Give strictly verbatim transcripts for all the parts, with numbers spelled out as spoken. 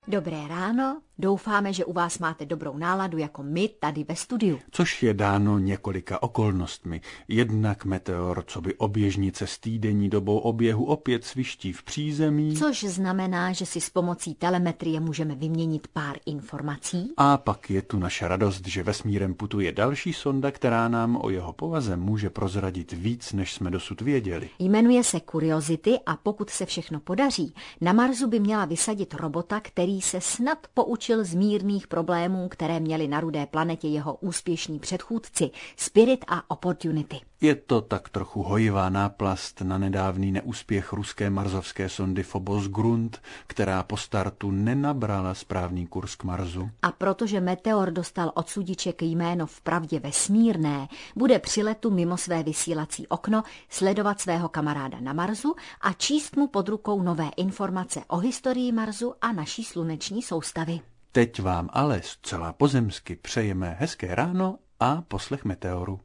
Dobré ráno, doufáme, že u vás máte dobrou náladu jako my tady ve studiu. Což je dáno několika okolnostmi. Jednak meteor, co by oběžnice s týdenní dobou oběhu opět sviští v přízemí. Což znamená, že si s pomocí telemetrie můžeme vyměnit pár informací. A pak je tu naše radost, že vesmírem putuje další sonda, která nám o jeho povaze může prozradit víc, než jsme dosud věděli. Jmenuje se Curiosity a pokud se všechno podaří, na Marsu by měla vysadit robota, který se snad poučil z mírných problémů, které měli na rudé planetě jeho úspěšní předchůdci Spirit a Opportunity. Je to tak trochu hojivá náplast na nedávný neúspěch ruské marsovské sondy Phobos Grunt, která po startu nenabrala správný kurz k Marsu. A protože meteor dostal od sudiček jméno vpravdě vesmírné, bude při letu mimo své vysílací okno sledovat svého kamaráda na Marsu a číst mu pod rukou nové informace o historii Marsu a naší sluneční soustavy. Teď vám ale zcela pozemsky přejeme hezké ráno a poslech meteoru.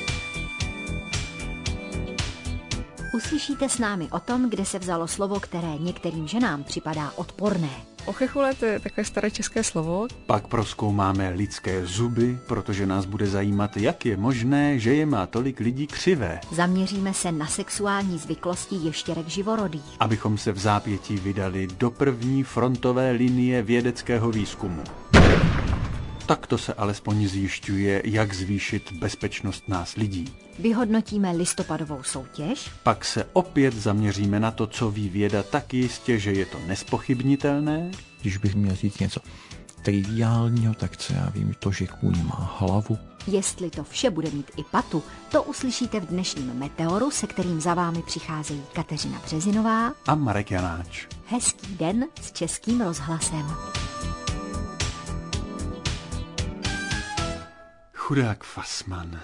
Uslyšíte s námi o tom, kde se vzalo slovo, které některým ženám připadá odporné. Ochechule, to je takové staré české slovo. Pak prozkoumáme lidské zuby, protože nás bude zajímat, jak je možné, že je má tolik lidí křivé. Zaměříme se na sexuální zvyklosti ještěrek živorodých. Abychom se v zápětí vydali do první frontové linie vědeckého výzkumu. Takto se alespoň zjišťuje, jak zvýšit bezpečnost nás lidí. Vyhodnotíme listopadovou soutěž. Pak se opět zaměříme na to, co ví věda tak jistě, že je to nespochybnitelné. Když bych měl říct něco triviálního, tak co já vím, to, že kůň má hlavu. Jestli to vše bude mít i patu, to uslyšíte v dnešním Meteoru, se kterým za vámi přicházejí Kateřina Březinová a Marek Janáč. Hezký den s Českým rozhlasem. Chudák Fassmann.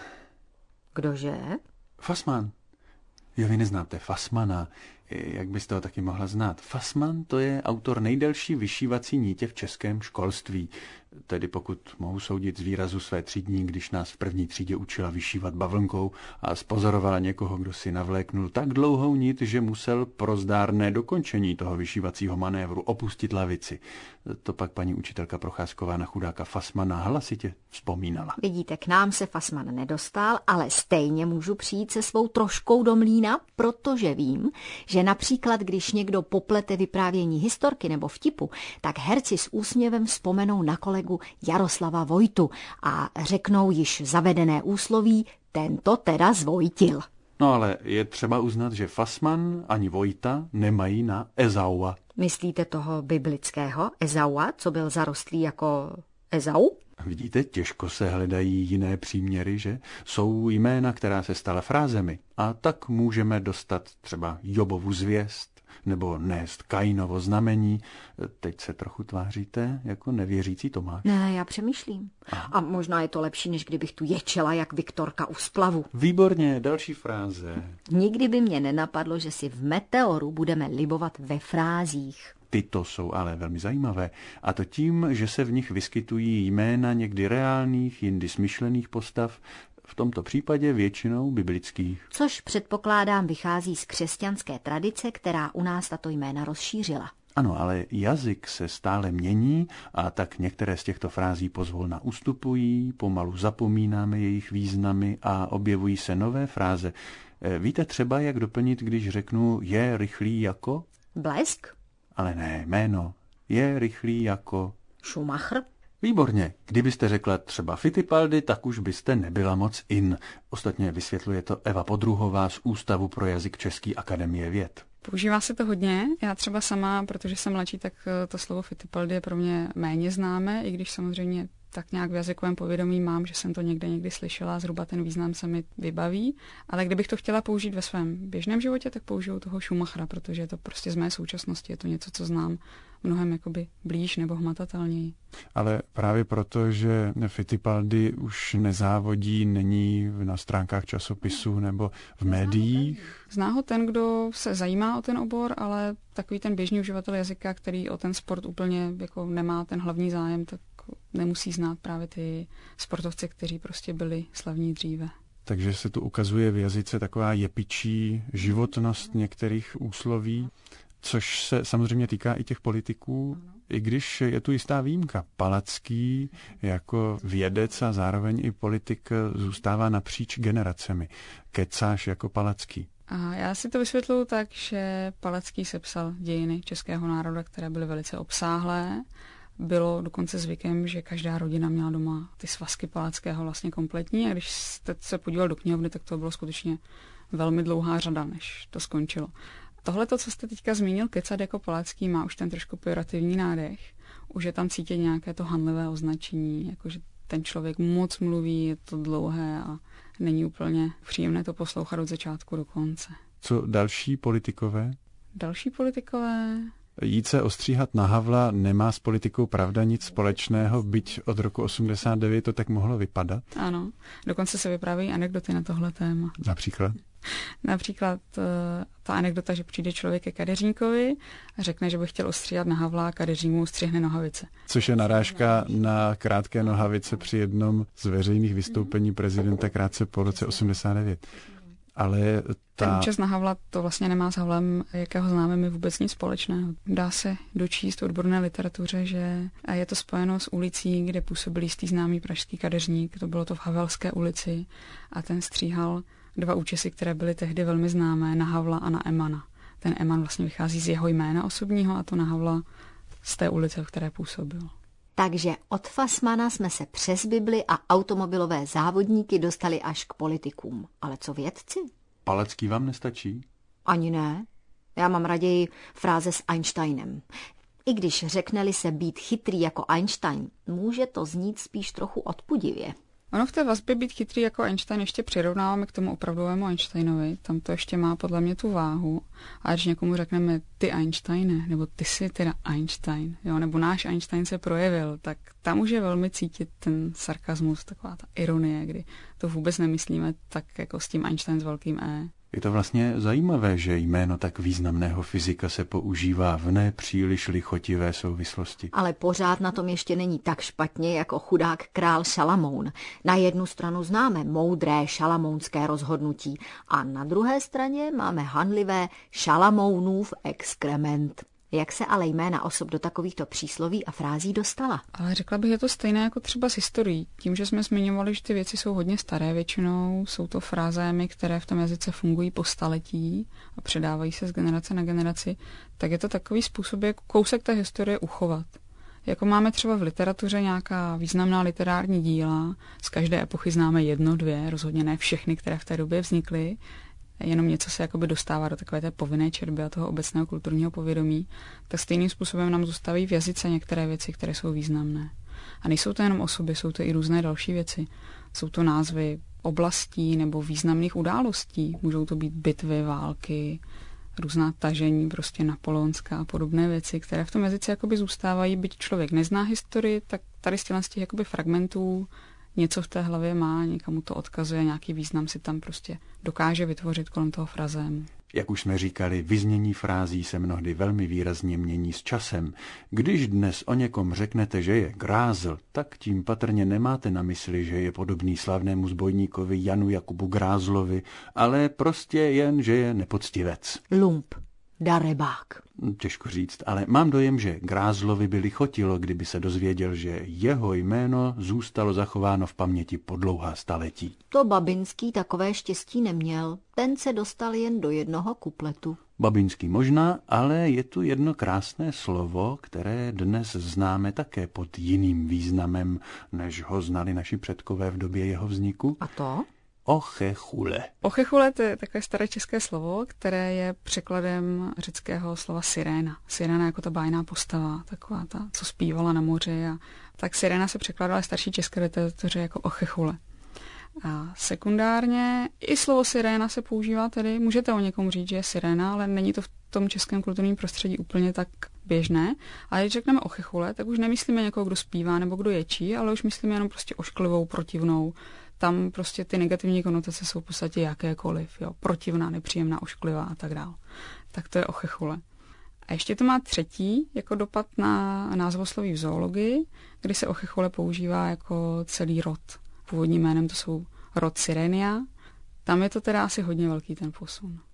Kdože? Fassmann. Jo, vy neznáte Fassmana. Jak byste ho taky mohla znát? Fassmann, to je autor nejdelší vyšívací nítě v českém školství. Tedy pokud mohu soudit z výrazu své třídní, když nás v první třídě učila vyšívat bavlnkou a spozorovala někoho, kdo si navléknul tak dlouhou nit, že musel pro zdárné dokončení toho vyšívacího manévru opustit lavici. To pak paní učitelka Procházková na chudáka Fassmana hlasitě vzpomínala. Vidíte, k nám se Fassmann nedostal, ale stejně můžu přijít se svou troškou do mlýna, protože vím, že například, když někdo poplete vyprávění historky nebo vtipu, tak herci s úsměvem vzpomenou na kolegu Jaroslava Vojtu a řeknou již zavedené úsloví, tento teda zvojtil. No ale je třeba uznat, že Fassmann ani Vojta nemají na Ezaua. Myslíte toho biblického Ezaua, co byl zarostlý jako Ezau? Vidíte, těžko se hledají jiné příměry, že? Jsou jména, která se stala frázemi. A tak můžeme dostat třeba Jobovu zvěst, nebo nést Kainovo znamení. Teď se trochu tváříte jako nevěřící Tomáš. Ne, já přemýšlím. Aha. A možná je to lepší, než kdybych tu ječela jak Viktorka u splavu. Výborně, další fráze. Nikdy by mě nenapadlo, že si v Meteoru budeme libovat ve frázích. Tyto jsou ale velmi zajímavé, a to tím, že se v nich vyskytují jména někdy reálných, jindy smyšlených postav, v tomto případě většinou biblických. Což předpokládám vychází z křesťanské tradice, která u nás tato jména rozšířila. Ano, ale jazyk se stále mění a tak některé z těchto frází pozvolna ustupují, pomalu zapomínáme jejich významy a objevují se nové fráze. Víte třeba, jak doplnit, když řeknu je rychlý jako? Blesk? Ale ne, jméno. Je rychlý jako? Schumacher? Výborně. Kdybyste řekla třeba Fittipaldi, tak už byste nebyla moc in. Ostatně vysvětluje to Eva Podruhová z Ústavu pro jazyk České akademie věd. Používá se to hodně. Já třeba sama, protože jsem mladší, tak to slovo Fittipaldi je pro mě méně známé, i když samozřejmě tak nějak v jazykovém povědomí mám, že jsem to někde někdy slyšela, zhruba ten význam se mi vybaví. Ale kdybych to chtěla použít ve svém běžném životě, tak použiju toho Schumachera, protože je to prostě z mé současnosti, je to něco, co znám mnohem jakoby blíž nebo hmatatelněji. Ale právě proto, že Fittipaldi už nezávodí, není na stránkách časopisů nebo v médiích. Zná ho ten, kdo se zajímá o ten obor, ale takový ten běžný uživatel jazyka, který o ten sport úplně jako nemá ten hlavní zájem, tak nemusí znát právě ty sportovci, kteří prostě byli slavní dříve. Takže se tu ukazuje v jazyce taková jepičí životnost některých úsloví, což se samozřejmě týká i těch politiků. I když je tu jistá výjimka. Palacký jako vědec a zároveň i politik zůstává napříč generacemi. Kecáš jako Palacký. A já si to vysvětluji tak, že Palacký sepsal dějiny českého národa, které byly velice obsáhlé. Bylo dokonce zvykem, že každá rodina měla doma ty svazky Palackého vlastně kompletní a když jste se podíval do knihovny, tak to bylo skutečně velmi dlouhá řada, než to skončilo. Tohle, co jste teďka zmínil, kecat jako Palacký, má už ten trošku pejorativní nádech. Už je tam cítit nějaké to hanlivé označení, jakože ten člověk moc mluví, je to dlouhé a není úplně příjemné to poslouchat od začátku do konce. Co další politikové? Další politikové... Jít se ostříhat na Havla nemá s politikou pravda nic společného, byť od roku osmdesát devět to tak mohlo vypadat. Ano, dokonce se vyprávějí anekdoty na tohle téma. Například? Například ta anekdota, že přijde člověk ke kadeřníkovi a řekne, že by chtěl ostříhat na Havla a kadeřník mu ustřihne nohavice. Což je narážka na krátké nohavice při jednom z veřejných vystoupení prezidenta krátce po roce osmdesát devět. Ale ta... Ten účast na Havla to vlastně nemá s Havlem, jakého známe my, vůbec nic společného. Dá se dočíst v odborné literatuře, že je to spojeno s ulicí, kde působil jistý známý pražský kadeřník, to bylo to v Havelské ulici a ten stříhal dva účesy, které byly tehdy velmi známé, na Havla a na Emana. Ten Eman vlastně vychází z jeho jména osobního a to na Havla z té ulice, v které působil. Takže od Fassmana jsme se přes Bibli a automobilové závodníky dostali až k politikům. Ale co vědci? Palacký vám nestačí? Ani ne. Já mám raději fráze s Einsteinem. I když řekne-li se být chytrý jako Einstein, může to znít spíš trochu odpudivě. Ono v té vazbě být chytrý jako Einstein ještě přirovnáváme k tomu opravdovému Einsteinovi. Tam to ještě má podle mě tu váhu. A když někomu řekneme ty Einsteine, nebo ty jsi teda Einstein, jo, nebo náš Einstein se projevil, tak tam už je velmi cítit ten sarkazmus, taková ta ironie, kdy to vůbec nemyslíme tak jako s tím Einstein s velkým E. Je to vlastně zajímavé, že jméno tak významného fyzika se používá v nepříliš lichotivé souvislosti. Ale pořád na tom ještě není tak špatně jako chudák král Šalamoun. Na jednu stranu známe moudré šalamounské rozhodnutí a na druhé straně máme hanlivé Šalamounův exkrement. Jak se ale jména osob do takovýchto přísloví a frází dostala? Ale řekla bych, je to stejné jako třeba s historií. Tím, že jsme zmiňovali, že ty věci jsou hodně staré většinou, jsou to frázémy, které v tom jazyce fungují po staletí a předávají se z generace na generaci, tak je to takový způsob, jak kousek té historie uchovat. Jako máme třeba v literatuře nějaká významná literární díla, z každé epochy známe jedno, dvě, rozhodně ne všechny, které v té době vznikly, jenom něco se jakoby dostává do takové té povinné četby a toho obecného kulturního povědomí, tak stejným způsobem nám zůstávají v jazyce některé věci, které jsou významné. A nejsou to jenom osoby, jsou to i různé další věci. Jsou to názvy oblastí nebo významných událostí. Můžou to být bitvy, války, různá tažení, prostě napoleonská a podobné věci, které v tom jazyce jakoby zůstávají, byť člověk nezná historii, tak tady z těch jakoby fragmentů něco v té hlavě má, někomu to odkazuje, nějaký význam si tam prostě dokáže vytvořit kolem toho frazému. Jak už jsme říkali, vyznění frází se mnohdy velmi výrazně mění s časem. Když dnes o někom řeknete, že je grázl, tak tím patrně nemáte na mysli, že je podobný slavnému zbojníkovi Janu Jakubu Grázlovi, ale prostě jen, že je nepoctivec. Lump, darebák. Těžko říct, ale mám dojem, že Grázlovi by lichotilo, kdyby se dozvěděl, že jeho jméno zůstalo zachováno v paměti po dlouhá staletí. To Babinský takové štěstí neměl. Ten se dostal jen do jednoho kupletu. Babinský možná, ale je tu jedno krásné slovo, které dnes známe také pod jiným významem, než ho znali naši předkové v době jeho vzniku. A to? Ochechule. Ochechule to je takové staré české slovo, které je překladem řeckého slova siréna. Siréna jako ta bájná postava, taková ta, co zpívala na moři. A tak siréna se překladala starší české literatuře jako ochechule. A sekundárně i slovo siréna se používá tedy, můžete o někomu říct, že je siréna, ale není to v tom českém kulturním prostředí úplně tak běžné. A když řekneme ochechule, tak už nemyslíme někoho, kdo zpívá nebo kdo ječí, ale už myslíme jenom prostě ošklivou, protivnou. Tam prostě ty negativní konotace jsou v podstatě jakékoliv, jo, protivná, nepříjemná, ošklivá a tak dále. Tak to je ochechule. A ještě to má třetí jako dopad na názvosloví v zoologii, kdy se ochechule používá jako celý rod. Původním jménem to jsou rod Sirenia. Tam je to teda asi hodně velký ten posun.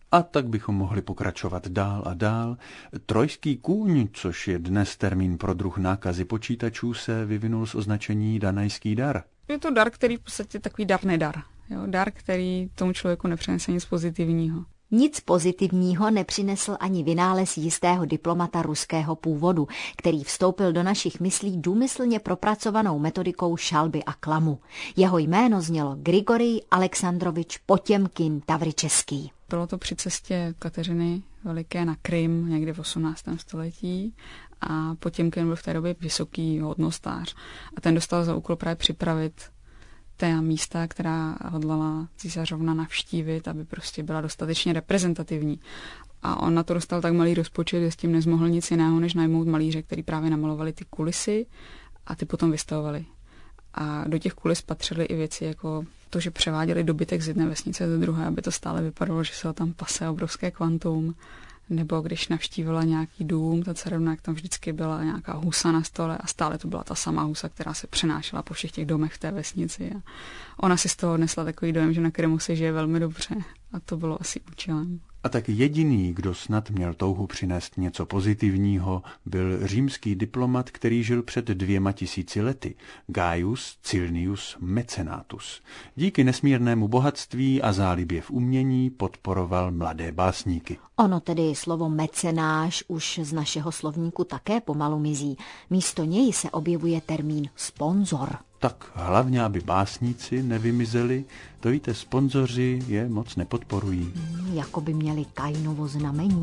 A tak bychom mohli pokračovat dál a dál. Trojský kůň, což je dnes termín pro druh nákazy počítačů, se vyvinul z označení danajský dar. Je to dar, který v podstatě takový dar nedar. Jo? Dar, který tomu člověku nepřinese nic pozitivního. Nic pozitivního nepřinesl ani vynález jistého diplomata ruského původu, který vstoupil do našich myslí důmyslně propracovanou metodikou šalby a klamu. Jeho jméno znělo Grigorij Alexandrovič Potěmkin Tavričeský. Bylo to při cestě Kateřiny Veliké na Krym někdy v osmnáctém století a Potěmkin byl v té době vysoký hodnostář a ten dostal za úkol právě připravit té místa, která hodlala císařovna navštívit, aby prostě byla dostatečně reprezentativní. A on na to dostal tak malý rozpočet, že s tím nezmohl nic jiného, než najmout malíře, který právě namalovali ty kulisy a ty potom vystavovali. A do těch kulis patřily i věci jako to, že převáděli dobytek z jedné vesnice do druhé, aby to stále vypadalo, že se ho tam pase obrovské kvantum. Nebo když navštívila nějaký dům, ta dcerovna, jak tam vždycky byla nějaká husa na stole a stále to byla ta samá husa, která se přenášela po všech těch domech v té vesnici. A ona si z toho odnesla takový dojem, že na Krymu se žije velmi dobře a to bylo asi účelem. A tak jediný, kdo snad měl touhu přinést něco pozitivního, byl římský diplomat, který žil před dvěma tisíci lety, Gaius Cilnius Mecenatus. Díky nesmírnému bohatství a zálibě v umění podporoval mladé básníky. Ono tedy slovo mecenáš už z našeho slovníku také pomalu mizí. Místo něj se objevuje termín sponzor. Tak hlavně, aby básníci nevymizeli, to víte, sponzoři je moc nepodporují. Hmm, jako by měli Kainovo znamení.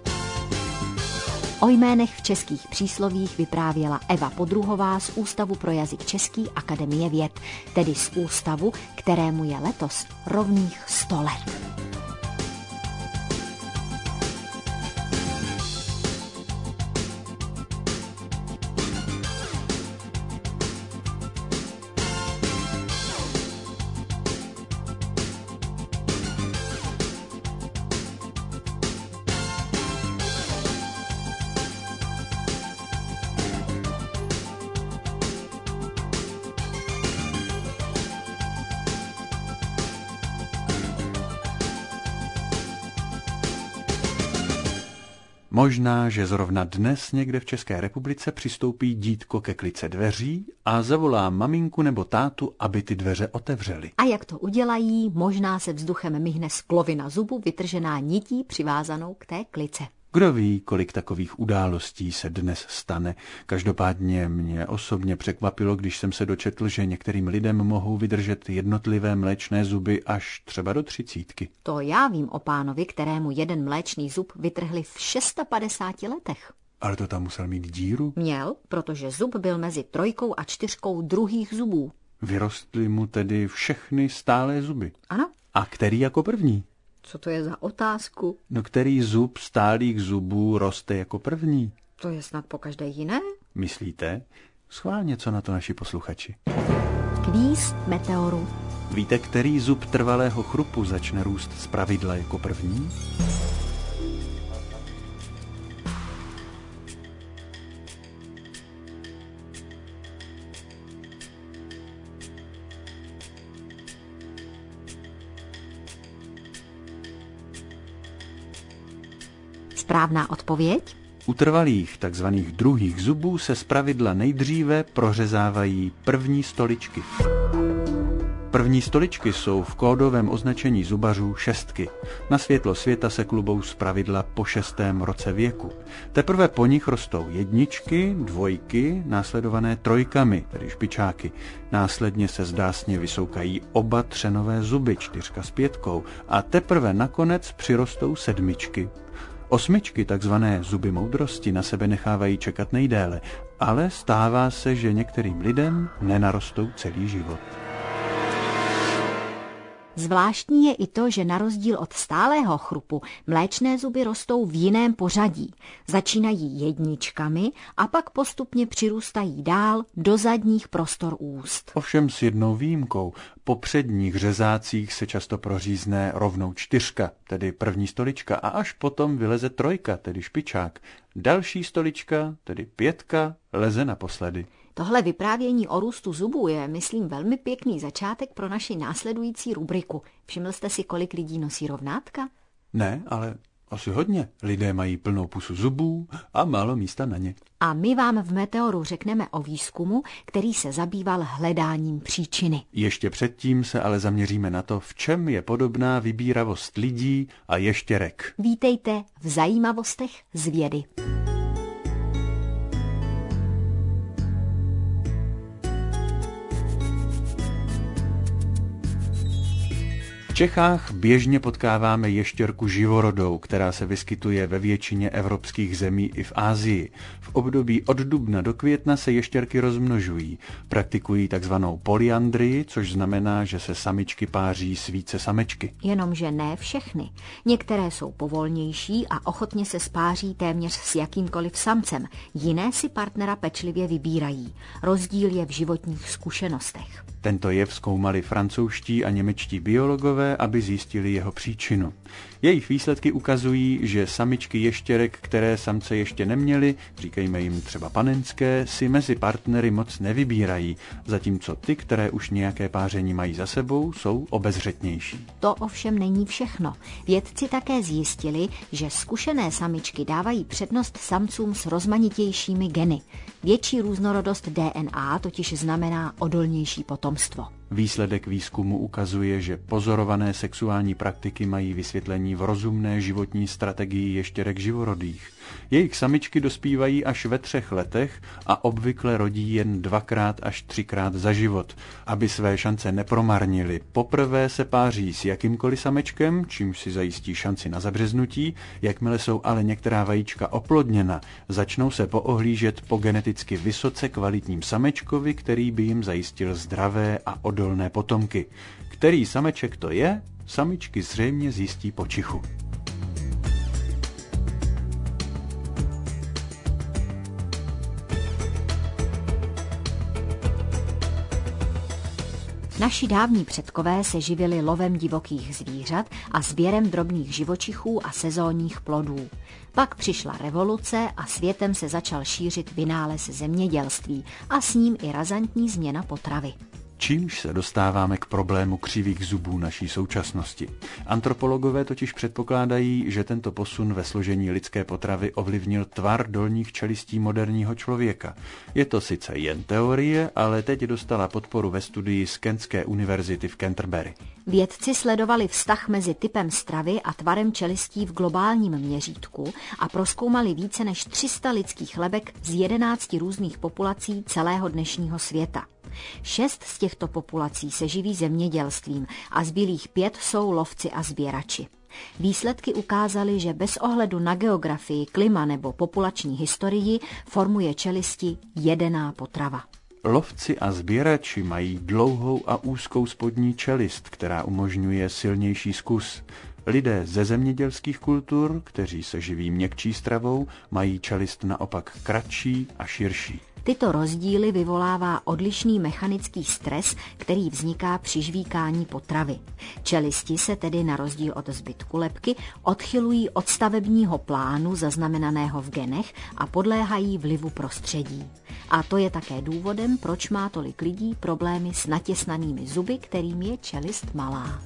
O jménech v českých příslovích vyprávěla Eva Podruhová z Ústavu pro jazyk český Akademie věd, tedy z ústavu, kterému je letos rovných sto let. Možná, že zrovna dnes někde v České republice přistoupí dítko ke klice dveří a zavolá maminku nebo tátu, aby ty dveře otevřeli. A jak to udělají, možná se vzduchem myhne sklovina zubu vytržená nití přivázanou k té klice. Kdo ví, kolik takových událostí se dnes stane. Každopádně mě osobně překvapilo, když jsem se dočetl, že některým lidem mohou vydržet jednotlivé mléčné zuby až třeba do třicítky. To já vím o pánovi, kterému jeden mléčný zub vytrhli v padesáti šesti letech. Ale to tam musel mít díru? Měl, protože zub byl mezi trojkou a čtyřkou druhých zubů. Vyrostly mu tedy všechny stálé zuby? Ano. A který jako první? Co to je za otázku? No který zub stálých zubů roste jako první? To je snad po každé jiné? Myslíte? Schválně, co na to naši posluchači. Kvíz meteoru. Víte, který zub trvalého chrupu začne růst zpravidla jako první? Správná odpověď? U trvalých, takzvaných druhých zubů se zpravidla nejdříve prořezávají první stoličky. První stoličky jsou v kódovém označení zubařů šestky. Na světlo světa se klubou zpravidla po šestém roce věku. Teprve po nich rostou jedničky, dvojky, následované trojkami, tedy špičáky. Následně se zdásně vysoukají oba třenové zuby, čtyřka s pětkou, a teprve nakonec přirostou sedmičky. Osmičky, takzvané zuby moudrosti, na sebe nechávají čekat nejdéle, ale stává se, že některým lidem nenarostou celý život. Zvláštní je i to, že na rozdíl od stálého chrupu mléčné zuby rostou v jiném pořadí. Začínají jedničkami a pak postupně přirůstají dál do zadních prostor úst. Ovšem s jednou výjimkou. Po předních řezácích se často prořízne rovnou čtyřka, tedy první stolička, a až potom vyleze trojka, tedy špičák. Další stolička, tedy pětka, leze naposledy. Tohle vyprávění o růstu zubů je, myslím, velmi pěkný začátek pro naši následující rubriku. Všiml jste si, kolik lidí nosí rovnátka? Ne, ale asi hodně. Lidé mají plnou pusu zubů a málo místa na ně. A my vám v Meteoru řekneme o výzkumu, který se zabýval hledáním příčiny. Ještě předtím se ale zaměříme na to, v čem je podobná vybíravost lidí a ještěrek. Vítejte v Zajímavostech z vědy. V Čechách běžně potkáváme ještěrku živorodou, která se vyskytuje ve většině evropských zemí i v Asii. V období od dubna do května se ještěrky rozmnožují. Praktikují takzvanou polyandrii, což znamená, že se samičky páří s více samečky. Jenomže ne všechny. Některé jsou povolnější a ochotně se spáří téměř s jakýmkoliv samcem. Jiné si partnera pečlivě vybírají. Rozdíl je v životních zkušenostech. Tento jev zkoumali francouzští a němečtí biologové, aby zjistili jeho příčinu. Jejich výsledky ukazují, že samičky ještěrek, které samce ještě neměly, říkejme jim třeba panenské, si mezi partnery moc nevybírají, zatímco ty, které už nějaké páření mají za sebou, jsou obezřetnější. To ovšem není všechno. Vědci také zjistili, že zkušené samičky dávají přednost samcům s rozmanitějšími geny. Větší různorodost D N A totiž znamená odolnější potomstvo. Výsledek výzkumu ukazuje, že pozorované sexuální praktiky mají vysvětlení v rozumné životní strategii ještěrek živorodých. Jejich samičky dospívají až ve třech letech a obvykle rodí jen dvakrát až třikrát za život. Aby své šance nepromarnili, poprvé se páří s jakýmkoliv samečkem, čímž si zajistí šanci na zabřeznutí, jakmile jsou ale některá vajíčka oplodněna, začnou se poohlížet po geneticky vysoce kvalitním samečkovi, který by jim zajistil zdravé a odolné potomky. Který sameček to je, samičky zřejmě zjistí po čichu. Naši dávní předkové se živili lovem divokých zvířat a sběrem drobných živočichů a sezónních plodů. Pak přišla revoluce a světem se začal šířit vynález zemědělství a s ním i razantní změna potravy. Čímž se dostáváme k problému křivých zubů naší současnosti. Antropologové totiž předpokládají, že tento posun ve složení lidské potravy ovlivnil tvar dolních čelistí moderního člověka. Je to sice jen teorie, ale teď dostala podporu ve studii z Kentské univerzity v Canterbury. Vědci sledovali vztah mezi typem stravy a tvarem čelistí v globálním měřítku a prozkoumali více než tři sta lidských lebek z jedenácti různých populací celého dnešního světa. Šest z těchto populací se živí zemědělstvím a zbylých pět jsou lovci a sběrači. Výsledky ukázaly, že bez ohledu na geografii, klima nebo populační historii formuje čelisti jedená potrava. Lovci a sběrači mají dlouhou a úzkou spodní čelist, která umožňuje silnější zkus. Lidé ze zemědělských kultur, kteří se živí měkčí stravou, mají čelist naopak kratší a širší. Tyto rozdíly vyvolává odlišný mechanický stres, který vzniká při žvíkání potravy. Čelisti se tedy na rozdíl od zbytku lebky odchylují od stavebního plánu zaznamenaného v genech a podléhají vlivu prostředí. A to je také důvodem, proč má tolik lidí problémy s natěsnanými zuby, kterým je čelist malá.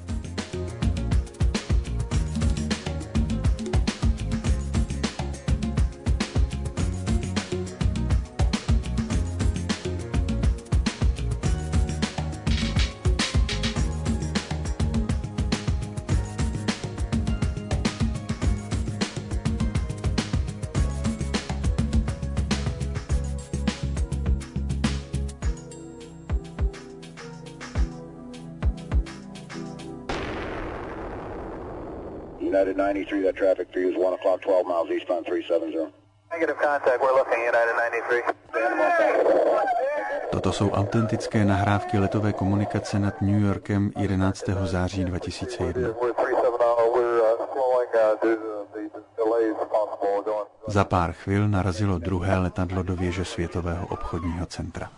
United ninety-three, that traffic for you is one o'clock, twelve miles eastbound three seven zero. Negative contact, we're looking, United ninety-three. Toto jsou autentické nahrávky letové komunikace nad New Yorkem jedenáctého září dva tisíce jedna. Za pár chvil narazilo druhé letadlo do věže Světového obchodního centra.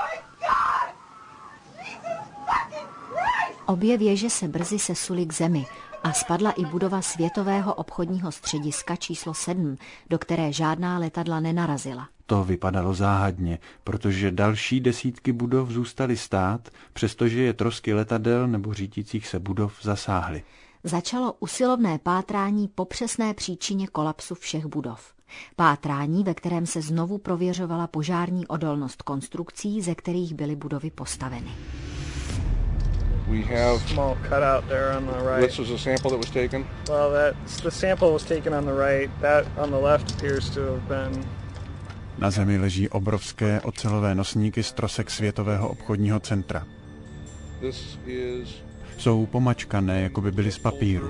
Obě věže se brzy sesuly k zemi a spadla i budova Světového obchodního střediska číslo sedm, do které žádná letadla nenarazila. To vypadalo záhadně, protože další desítky budov zůstaly stát, přestože je trosky letadel nebo řítících se budov zasáhly. začalo usilovné pátrání po přesné příčině kolapsu všech budov. Pátrání, ve kterém se znovu prověřovala požární odolnost konstrukcí, ze kterých byly budovy postaveny. We have small cutout there on the right. This was a sample that was taken? Well, that's the sample was taken on the right. That on the left appears to have been. Na zemi leží obrovské ocelové nosníky z trosek Světového obchodního centra. This is... Jsou pomačkané, jako by byly z papíru.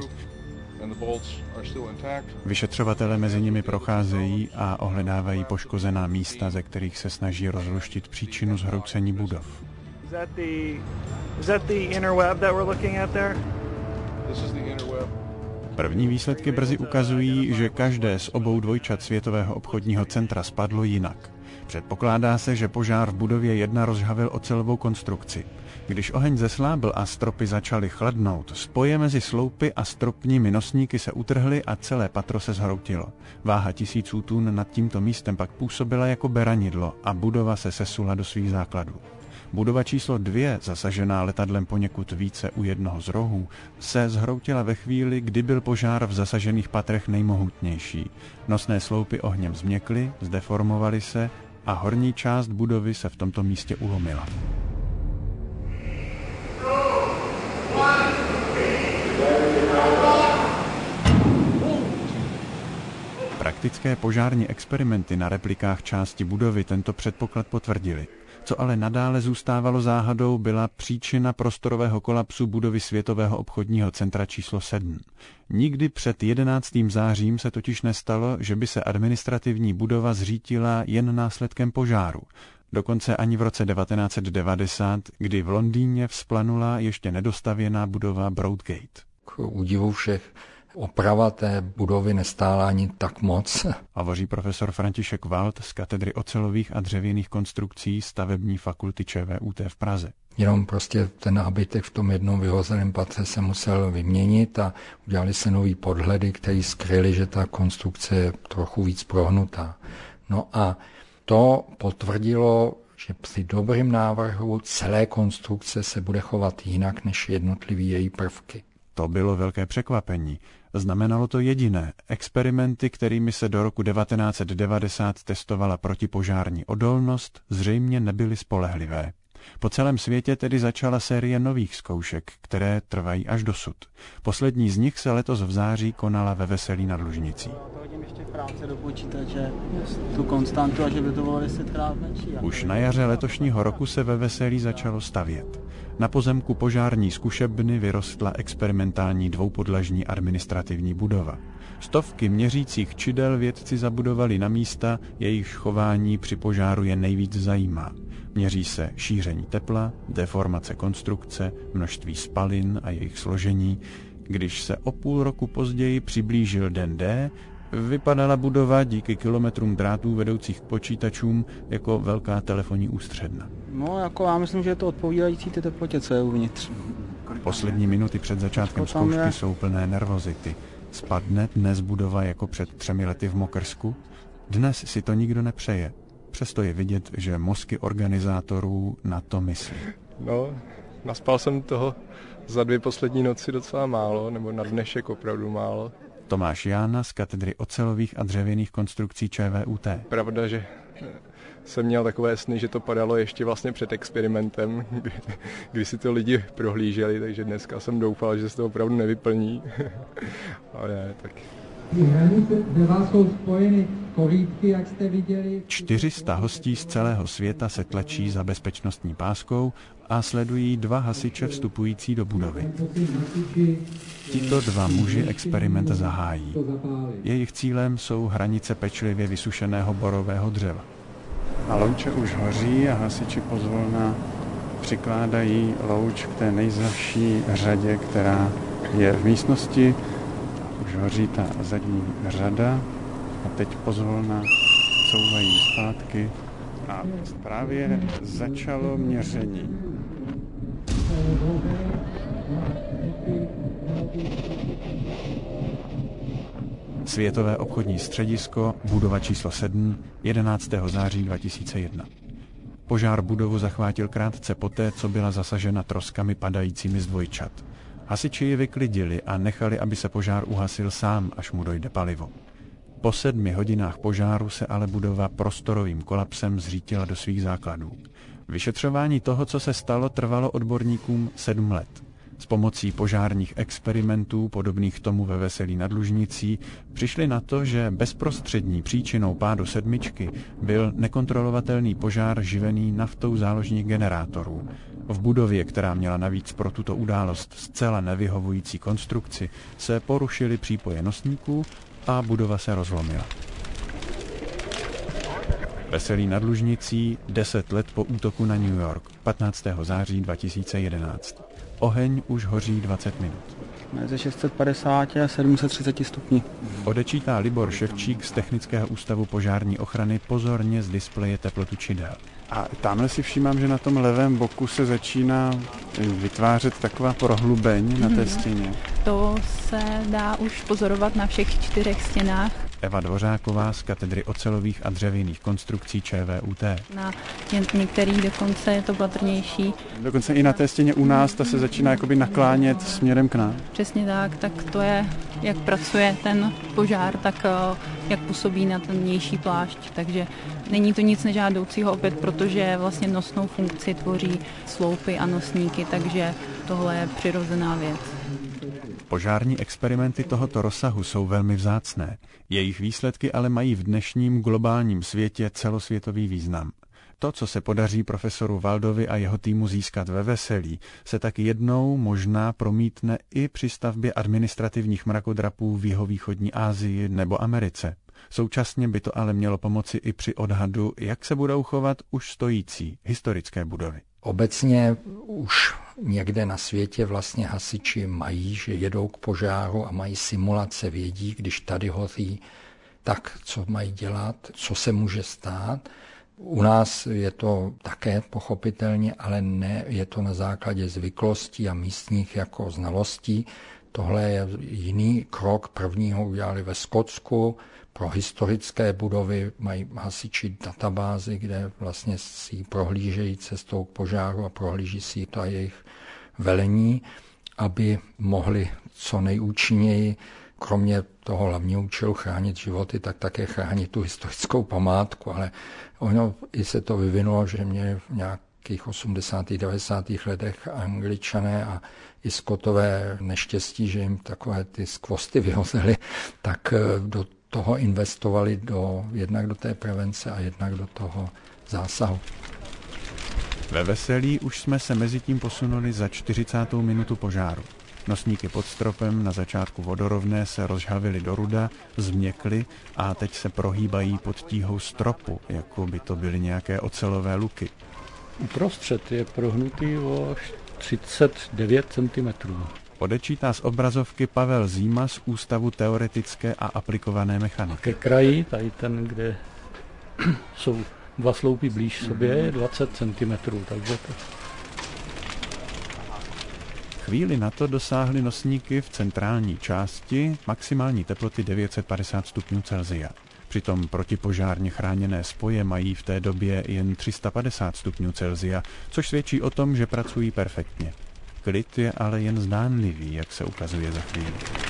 Vyšetřovatelé mezi nimi procházejí a ohledávají poškozená místa, ze kterých se snaží rozluštit příčinu zhroucení budov. Is that the is that the interweb that we're looking at there? This is the interweb. První výsledky brzy ukazují, že každé z obou dvojčat Světového obchodního centra spadlo jinak. Předpokládá se, že požár v budově jedna rozžhavil ocelovou konstrukci. Když oheň zeslábl a stropy začaly chladnout, spoje mezi sloupy a stropními nosníky se utrhly a celé patro se zhroutilo. Váha tisíců tun nad tímto místem pak působila jako beranidlo a budova se sesula do svých základů. Budova číslo dvě, zasažená letadlem poněkud více u jednoho z rohů, se zhroutila ve chvíli, kdy byl požár v zasažených patrech nejmohutnější. Nosné sloupy ohněm změkly, zdeformovaly se a horní část budovy se v tomto místě ulomila. Praktické požární experimenty na replikách části budovy tento předpoklad potvrdily. Co ale nadále zůstávalo záhadou, byla příčina prostorového kolapsu budovy Světového obchodního centra číslo sedm. Nikdy před jedenáctým zářím se totiž nestalo, že by se administrativní budova zřítila jen následkem požáru. Dokonce ani v roce devatenáct set devadesát, kdy v Londýně vzplanula ještě nedostavěná budova Broadgate. K údivu všech oprava té budovy nestála ani tak moc. Hovoří profesor František Wald z katedry ocelových a dřevěných konstrukcí stavební fakulty ČVUT v Praze. Jenom prostě ten nábytek v tom jednom vyhozeném patře se musel vyměnit a udělali se nový podhledy, které skryly, že ta konstrukce je trochu víc prohnutá. No a to potvrdilo, že při dobrým návrhu celé konstrukce se bude chovat jinak než jednotlivý její prvky. To bylo velké překvapení. Znamenalo to jediné. Experimenty, kterými se do roku devatenáct set devadesát testovala protipožární odolnost, zřejmě nebyly spolehlivé. Po celém světě tedy začala série nových zkoušek, které trvají až dosud. Poslední z nich se letos v září konala ve Veselí nad Lužnicí. Ještě krátce do počítače tu konstantu a že by to bylo desetkrát menší. Už na jaře letošního roku se ve Veselí začalo stavět. Na pozemku požární zkušebny vyrostla experimentální dvoupodlažní administrativní budova. Stovky měřících čidel vědci zabudovali na místa, jejichž chování při požáru je nejvíc zajímá. Měří se šíření tepla, deformace konstrukce, množství spalin a jejich složení. Když se o půl roku později přiblížil den D, vypadala budova díky kilometrům drátů vedoucích k počítačům jako velká telefonní ústředna. No, jako já myslím, že je to odpovídající té teplotě, co je uvnitř. Poslední minuty před začátkem zkoušky jsou plné nervozity. Spadne dnes budova jako před třemi lety v Mokrsku? Dnes si to nikdo nepřeje. Přesto je vidět, že mozky organizátorů na to myslí. No, naspal jsem toho za dvě poslední noci docela málo, nebo na dnešek opravdu málo. Tomáš Jána z katedry ocelových a dřevěných konstrukcí ČVUT. Pravda, že jsem měl takové sny, že to padalo ještě vlastně před experimentem, kdy, kdy si to lidi prohlíželi, takže dneska jsem doufal, že se to opravdu nevyplní. Ale ne, tak... čtyři sta hostí z celého světa se tlačí za bezpečnostní páskou a sledují dva hasiče vstupující do budovy. Tito dva muži experiment zahájí. Jejich cílem jsou hranice pečlivě vysušeného borového dřeva. A louče už hoří a hasiči pozvolna přikládají louč k té nejzazší řadě, která je v místnosti. Už hoří ta zadní řada a teď pozvolna couvají zpátky a právě začalo měření. Světové obchodní středisko, budova číslo sedm, jedenáctého září dva tisíce jedna. Požár budovu zachvátil krátce poté, co byla zasažena troskami padajícími z dvojčat. Hasiči ji vyklidili a nechali, aby se požár uhasil sám, až mu dojde palivo. Po sedmi hodinách požáru se ale budova prostorovým kolapsem zřítila do svých základů. Vyšetřování toho, co se stalo, trvalo odborníkům sedm let. S pomocí požárních experimentů, podobných tomu ve Veselí nad Lužnicí, přišli na to, že bezprostřední příčinou pádu sedmičky byl nekontrolovatelný požár živený naftou záložních generátorů. V budově, která měla navíc pro tuto událost zcela nevyhovující konstrukci, se porušily přípoje nosníků a budova se rozlomila. Veselí nad Lužnicí deset let po útoku na New York, patnáctého září dva tisíce jedenáct. Oheň už hoří dvacet minut. Mezi šest set padesát a sedm set třicet stupni. Odečítá Libor Ševčík z Technického ústavu požární ochrany pozorně z displeje teplotu čidel. A tamhle si všímám, že na tom levém boku se začíná vytvářet taková prohlubeň na té stěně. To se dá už pozorovat na všech čtyřech stěnách. Eva Dvořáková z katedry ocelových a dřevěných konstrukcí ČVUT. Na některých dokonce je to patrnější. Dokonce i na té stěně u nás ta se začíná jakoby naklánět směrem k nám. Přesně tak, tak to je, jak pracuje ten požár, tak jak působí na ten vnější plášť. Takže není to nic nežádoucího opět, protože vlastně nosnou funkci tvoří sloupy a nosníky, takže tohle je přirozená věc. Požární experimenty tohoto rozsahu jsou velmi vzácné. Jejich výsledky ale mají v dnešním globálním světě celosvětový význam. To, co se podaří profesoru Waldovi a jeho týmu získat ve Veselí, se tak jednou možná promítne i při stavbě administrativních mrakodrapů v jihovýchodní Asii nebo Americe. Současně by to ale mělo pomoci i při odhadu, jak se budou chovat už stojící historické budovy. Obecně už někde na světě vlastně hasiči mají, že jedou k požáru a mají simulace, vědí, když tady hoří, tak co mají dělat, co se může stát. U nás je to také pochopitelně, ale ne, je to na základě zvyklostí a místních jako znalostí. Tohle je jiný krok, prvního udělali ve Skotsku. Pro historické budovy mají hasiči databázy, kde vlastně si prohlížejí cestou k požáru a prohlíží si to a jejich velení, aby mohli co nejúčinněji, kromě toho hlavního účelu chránit životy, tak také chránit tu historickou památku. Ale ono i se to vyvinulo, že mě v nějakých osmdesátých devadesátých letech Angličané a i Skotové neštěstí, že jim takové ty skvosty vyhozely, tak do toho investovali do, jednak do té prevence a jednak do toho zásahu. Ve Veselí už jsme se mezi tím posunuli za čtyřicátou minutu požáru. Nosníky pod stropem na začátku vodorovné se rozžhavily do ruda, změkly a teď se prohýbají pod tíhou stropu, jako by to byly nějaké ocelové luky. Uprostřed je prohnutý o třicet devět centimetrů. Odečítá z obrazovky Pavel Zíma z Ústavu teoretické a aplikované mechaniky. Ke kraji, tady ten, kde jsou dva sloupy blíž sobě, je dvacet centimetrů, takže to... Chvíli na to dosáhly nosníky v centrální části maximální teploty devět set padesát stupňů Celsia. Přitom protipožárně chráněné spoje mají v té době jen tři sta padesát stupňů Celsia, což svědčí o tom, že pracují perfektně. Klid je ale jen zdánlivý, jak se ukazuje za chvíli.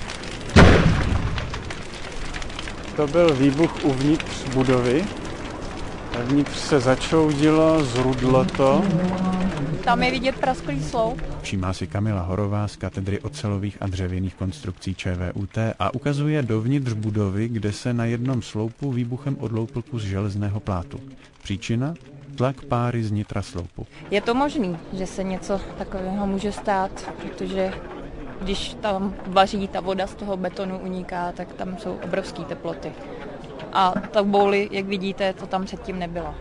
To byl výbuch uvnitř budovy. Vnitř se začoudilo, zrudlo to. Tam je vidět prasklý sloup. Všímá si Kamila Horová z katedry ocelových a dřevěných konstrukcí ČVUT a ukazuje dovnitř budovy, kde se na jednom sloupu výbuchem odloupil kus železného plátu. Příčina? Tlak páry z nitra sloupu. Je to možný, že se něco takového může stát, protože když tam vaří ta voda z toho betonu uniká, tak tam jsou obrovské teploty. A ta bouli, jak vidíte, to tam předtím nebylo.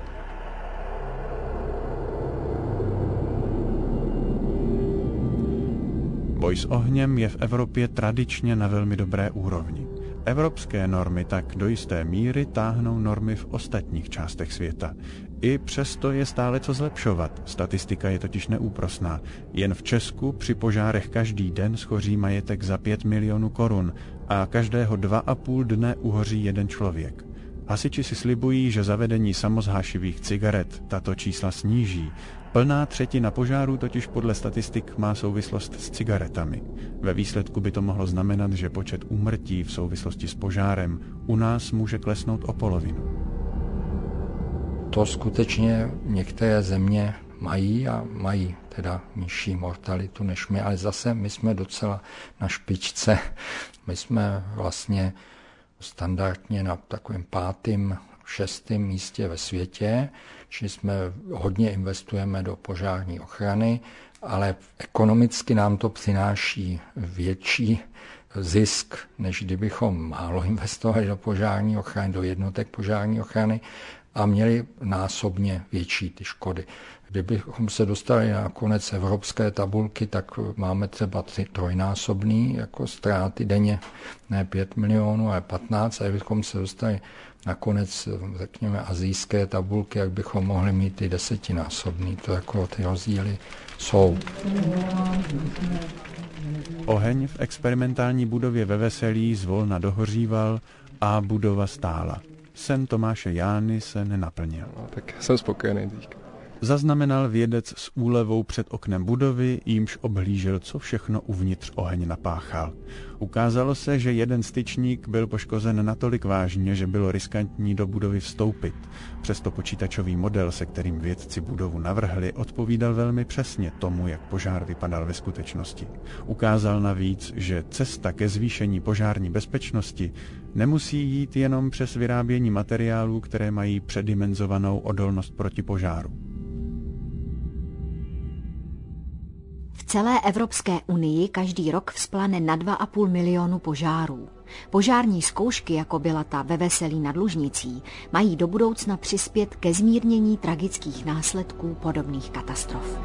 Boj s ohněm je v Evropě tradičně na velmi dobré úrovni. Evropské normy tak do jisté míry táhnou normy v ostatních částech světa. I přesto je stále co zlepšovat. Statistika je totiž neúprosná. Jen v Česku při požárech každý den schoří majetek za pět milionů korun a každého dva a půl dne uhoří jeden člověk. Hasiči si slibují, že zavedení samozhášivých cigaret tato čísla sníží. Plná třetina požárů totiž podle statistik má souvislost s cigaretami. Ve výsledku by to mohlo znamenat, že počet úmrtí v souvislosti s požárem u nás může klesnout o polovinu. To skutečně některé země mají a mají teda nižší mortalitu než my, ale zase my jsme docela na špičce. My jsme vlastně standardně na takovém pátém, šestém místě ve světě, čili jsme hodně investujeme do požární ochrany, ale ekonomicky nám to přináší větší zisk, než kdybychom málo investovali do požární ochrany, do jednotek požární ochrany a měli násobně větší ty škody. Kdybychom se dostali na konec evropské tabulky, tak máme třeba tři, trojnásobný jako ztráty denně, ne pět milionů, ale patnáct, a kdybychom se dostali na konec, řekněme, asijské tabulky, jak bychom mohli mít ty desetinásobný. To jako ty rozdíly jsou. Oheň v experimentální budově ve Veselí zvolna dohoříval a budova stála. Sen Tomáše Jány se nenaplnil. No, tak jsem spokojený teďka. Zaznamenal vědec s úlevou před oknem budovy, jímž obhlížel, co všechno uvnitř oheň napáchal. Ukázalo se, že jeden styčník byl poškozen natolik vážně, že bylo riskantní do budovy vstoupit. Přesto počítačový model, se kterým vědci budovu navrhli, odpovídal velmi přesně tomu, jak požár vypadal ve skutečnosti. Ukázal navíc, že cesta ke zvýšení požární bezpečnosti nemusí jít jenom přes vyrábění materiálů, které mají předimenzovanou odolnost proti požáru. V celé Evropské unii každý rok vzplane na dva a půl milionu požárů. Požární zkoušky, jako byla ta ve Veselí nad Lužnicí, mají do budoucna přispět ke zmírnění tragických následků podobných katastrof.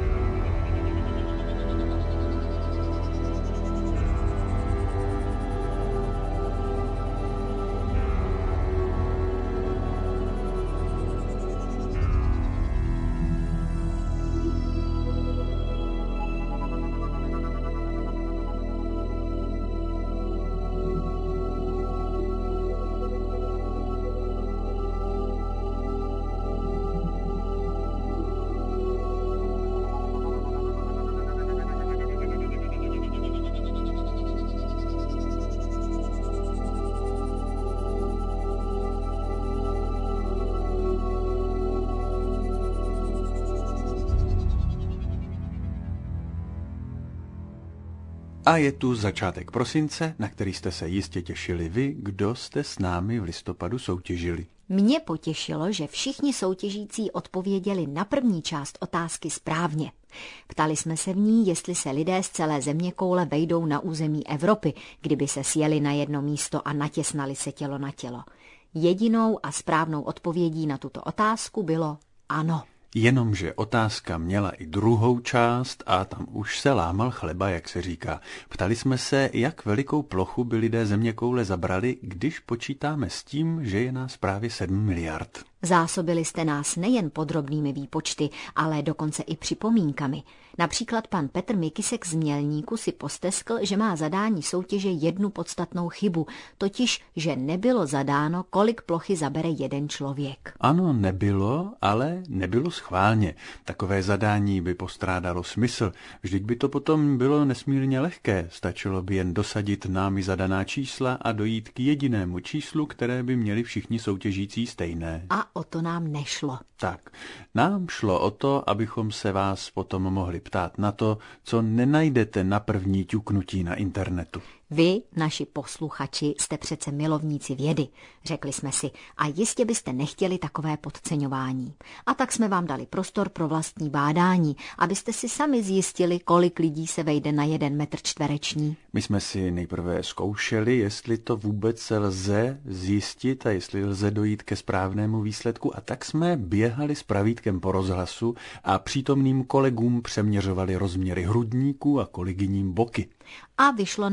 A je tu začátek prosince, na který jste se jistě těšili vy, kdo jste s námi v listopadu soutěžili. Mě potěšilo, že všichni soutěžící odpověděli na první část otázky správně. Ptali jsme se v ní, jestli se lidé z celé zeměkoule vejdou na území Evropy, kdyby se sjeli na jedno místo a natěsnali se tělo na tělo. Jedinou a správnou odpovědí na tuto otázku bylo ano. Jenomže otázka měla i druhou část a tam už se lámal chleba, jak se říká. Ptali jsme se, jak velikou plochu by lidé zeměkoule zabrali, když počítáme s tím, že je nás právě sedm miliard. Zásobili jste nás nejen podrobnými výpočty, ale dokonce i připomínkami. Například pan Petr Mikisek z Mělníku si posteskl, že má zadání soutěže jednu podstatnou chybu, totiž, že nebylo zadáno, kolik plochy zabere jeden člověk. Ano, nebylo, ale nebylo schválně. Takové zadání by postrádalo smysl. Vždyť by to potom bylo nesmírně lehké. Stačilo by jen dosadit námi zadaná čísla a dojít k jedinému číslu, které by měli všichni soutěžící stejné. A o to nám nešlo. Tak, nám šlo o to, abychom se vás potom mohli ptát na to, co nenajdete na první ťuknutí na internetu. Vy, naši posluchači, jste přece milovníci vědy, řekli jsme si, a jistě byste nechtěli takové podceňování. A tak jsme vám dali prostor pro vlastní bádání, abyste si sami zjistili, kolik lidí se vejde na jeden metr čtvereční. My jsme si nejprve zkoušeli, jestli to vůbec lze zjistit a jestli lze dojít ke správnému výsledku, a tak jsme běhali s pravítkem po rozhlasu a přítomným kolegům přeměřovali rozměry hrudníků a kolegyním boky. A vyšlo nám, že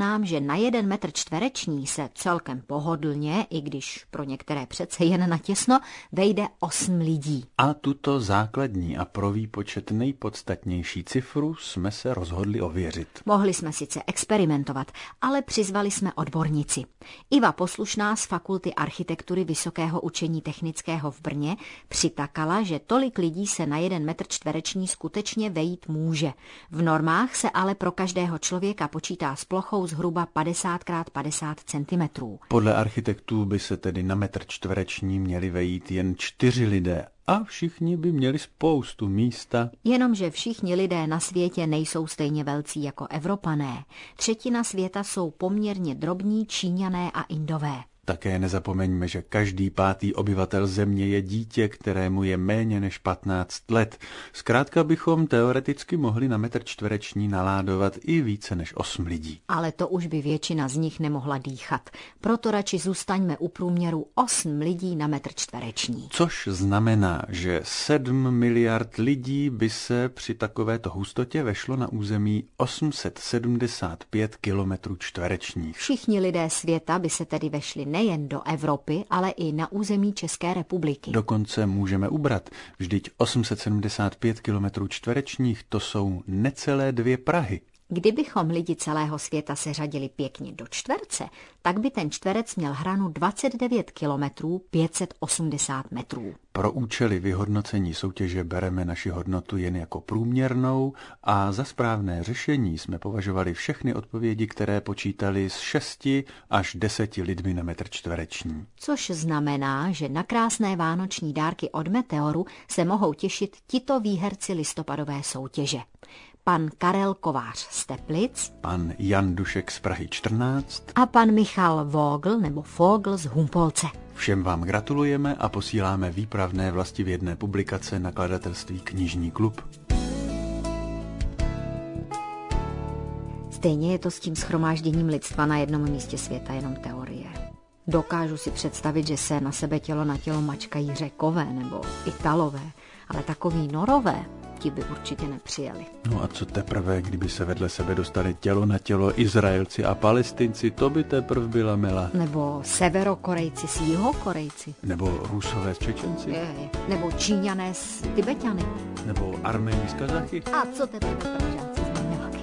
na jeden metr čtvereční se celkem pohodlně, i když pro některé přece jen natěsno, vejde osm lidí. A tuto základní a pro výpočet nejpodstatnější cifru jsme se rozhodli ověřit. Mohli jsme sice experimentovat, ale přizvali jsme odbornici. Iva Poslušná z Fakulty architektury Vysokého učení technického v Brně přitakala, že tolik lidí se na jeden metr čtvereční skutečně vejít může. V normách se ale pro každého člověka počítá s plochou zhruba padesát krát padesát centimetrů. Podle architektů by se tedy na metr čtvereční měli vejít jen čtyři lidé a všichni by měli spoustu místa. Jenomže všichni lidé na světě nejsou stejně velcí jako Evropané. Třetina světa jsou poměrně drobní Číňané a Indové. Také nezapomeňme, že každý pátý obyvatel země je dítě, kterému je méně než patnáct let. Zkrátka bychom teoreticky mohli na metr čtvereční naládovat i více než osm lidí. Ale to už by většina z nich nemohla dýchat. Proto radši zůstaňme u průměru osm lidí na metr čtvereční. Což znamená, že sedm miliard lidí by se při takovéto hustotě vešlo na území osm set sedmdesát pět kilometrů čtverečních. Všichni lidé světa by se tedy vešli nejen do Evropy, ale i na území České republiky. Dokonce můžeme ubrat. Vždyť osm set sedmdesát pět kilometrů čtverečních to jsou necelé dvě Prahy. Kdybychom lidi celého světa seřadili pěkně do čtverce, tak by ten čtverec měl hranu dvacet devět kilometrů pět set osmdesát metrů. Pro účely vyhodnocení soutěže bereme naši hodnotu jen jako průměrnou a za správné řešení jsme považovali všechny odpovědi, které počítali s šesti až deseti lidmi na metr čtvereční. Což znamená, že na krásné vánoční dárky od Meteoru se mohou těšit tito výherci listopadové soutěže. Pan Karel Kovář z Teplic, pan Jan Dušek z Prahy čtrnáct a pan Michal Vogl nebo Fogl z Humpolce. Všem vám gratulujeme a posíláme výpravné vlastivědné publikace nakladatelství Knižní klub. Stejně je to s tím shromážděním lidstva na jednom místě světa jenom teorie. Dokážu si představit, že se na sebe tělo na tělo mačkají Řekové nebo Italové, ale takový Norové, ti by určitě nepřijeli. No a co teprve, kdyby se vedle sebe dostali tělo na tělo Izraelci a Palestinci, to by teprve byla mela. Nebo Severokorejci s Jihokorejci. Nebo Rusové s Čečenci. Je, nebo Číňané s Tibetany. Nebo Arméni s Kazachy. A co teprve Pražáci s Maňaky.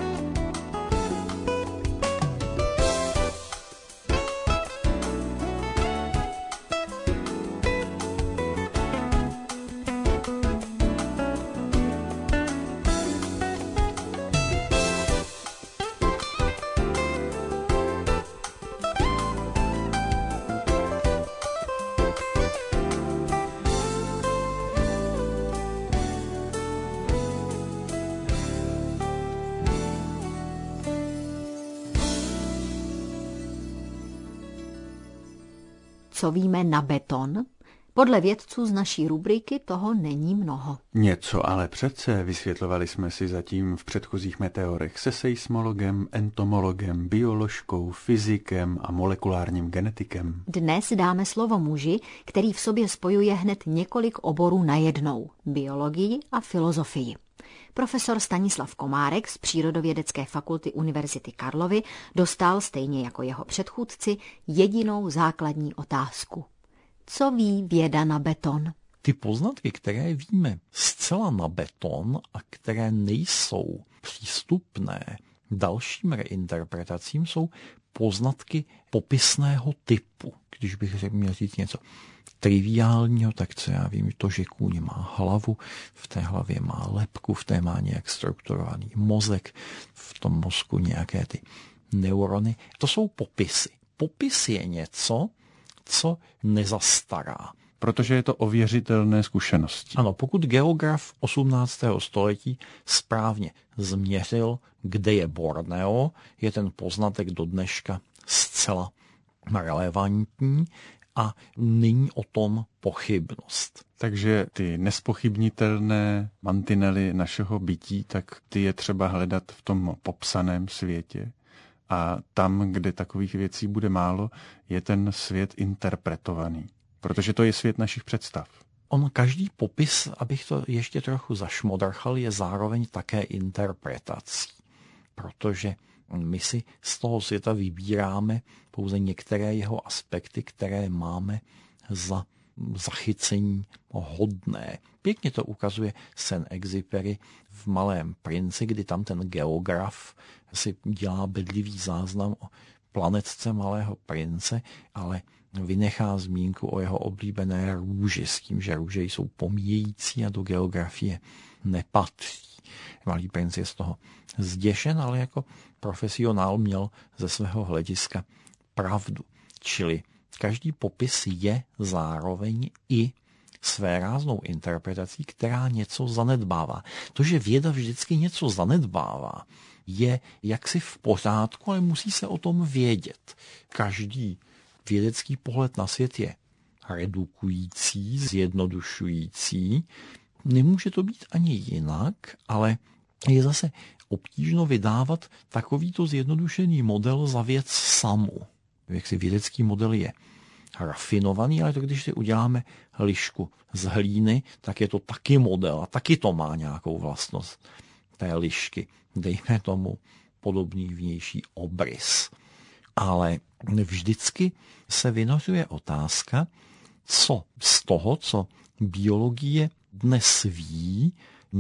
Co víme na beton? Podle vědců z naší rubriky toho není mnoho. Něco ale přece, vysvětlovali jsme si zatím v předchozích meteorech se seismologem, entomologem, bioložkou, fyzikem a molekulárním genetikem. Dnes dáme slovo muži, který v sobě spojuje hned několik oborů najednou. Biologii a filozofii. Profesor Stanislav Komárek z Přírodovědecké fakulty Univerzity Karlovy dostal, stejně jako jeho předchůdci, jedinou základní otázku. Co ví věda na beton? Ty poznatky, které víme zcela na beton a které nejsou přístupné dalším reinterpretacím, jsou poznatky popisného typu. Když bych měl říct něco triviálního, tak co já vím, to, že kůň má hlavu, v té hlavě má lebku, v té má nějak strukturovaný mozek, v tom mozku nějaké ty neurony. To jsou popisy. Popis je něco, co nezastará. Protože je to ověřitelné zkušenosti. Ano, pokud geograf osmnáctého století správně změřil, kde je Borneo, je ten poznatek do dneška zcela relevantní a není o tom pochybnost. Takže ty nespochybnitelné mantinely našeho bytí, tak ty je třeba hledat v tom popsaném světě. A tam, kde takových věcí bude málo, je ten svět interpretovaný. Protože to je svět našich představ. On každý popis, abych to ještě trochu zašmodrchal, je zároveň také interpretací. Protože My si z toho světa vybíráme pouze některé jeho aspekty, které máme za zachycení hodné. Pěkně to ukazuje Saint-Exupéry v Malém princi, kdy tam ten geograf si dělá bedlivý záznam o planetce Malého prince, ale vynechá zmínku o jeho oblíbené růži s tím, že růže jsou pomíjející a do geografie nepatří. Malý princ je z toho zděšen, ale jako profesionál měl ze svého hlediska pravdu. Čili každý popis je zároveň i svéráznou interpretací, která něco zanedbává. To, že věda vždycky něco zanedbává, je jaksi v pořádku, ale musí se o tom vědět. Každý vědecký pohled na svět je redukující, zjednodušující. Nemůže to být ani jinak, ale je zase obtížno vydávat takovýto zjednodušený model za věc samu. Jaksi vědecký model je rafinovaný, ale to když si uděláme lišku z hlíny, tak je to taky model a taky to má nějakou vlastnost té lišky. Dejme tomu podobný vnější obrys. Ale vždycky se vynořuje otázka, co z toho, co biologie dnes ví,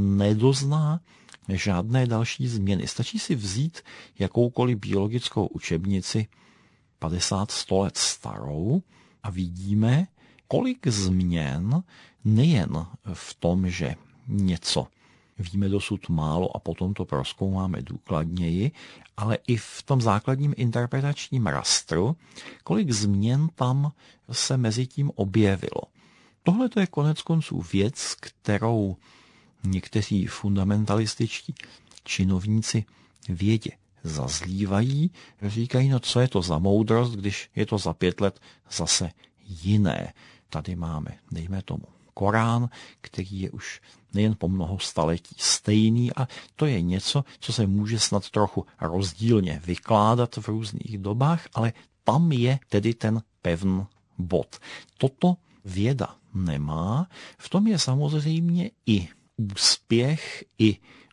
nedozná žádné další změny. Stačí si vzít jakoukoliv biologickou učebnici padesát sto let starou a vidíme, kolik změn nejen v tom, že něco víme dosud málo a potom to prozkoumáme důkladněji, ale i v tom základním interpretačním rastru, kolik změn tam se mezi tím objevilo. Tohle to je konec konců věc, kterou někteří fundamentalističtí činovníci vědě zazlívají, říkají, no co je to za moudrost, když je to za pět let zase jiné. Tady máme, dejme tomu, Korán, který je už nejen po mnoho staletí stejný a to je něco, co se může snad trochu rozdílně vykládat v různých dobách, ale tam je tedy ten pevný bod. Toto věda nemá, v tom je samozřejmě i úspěch, i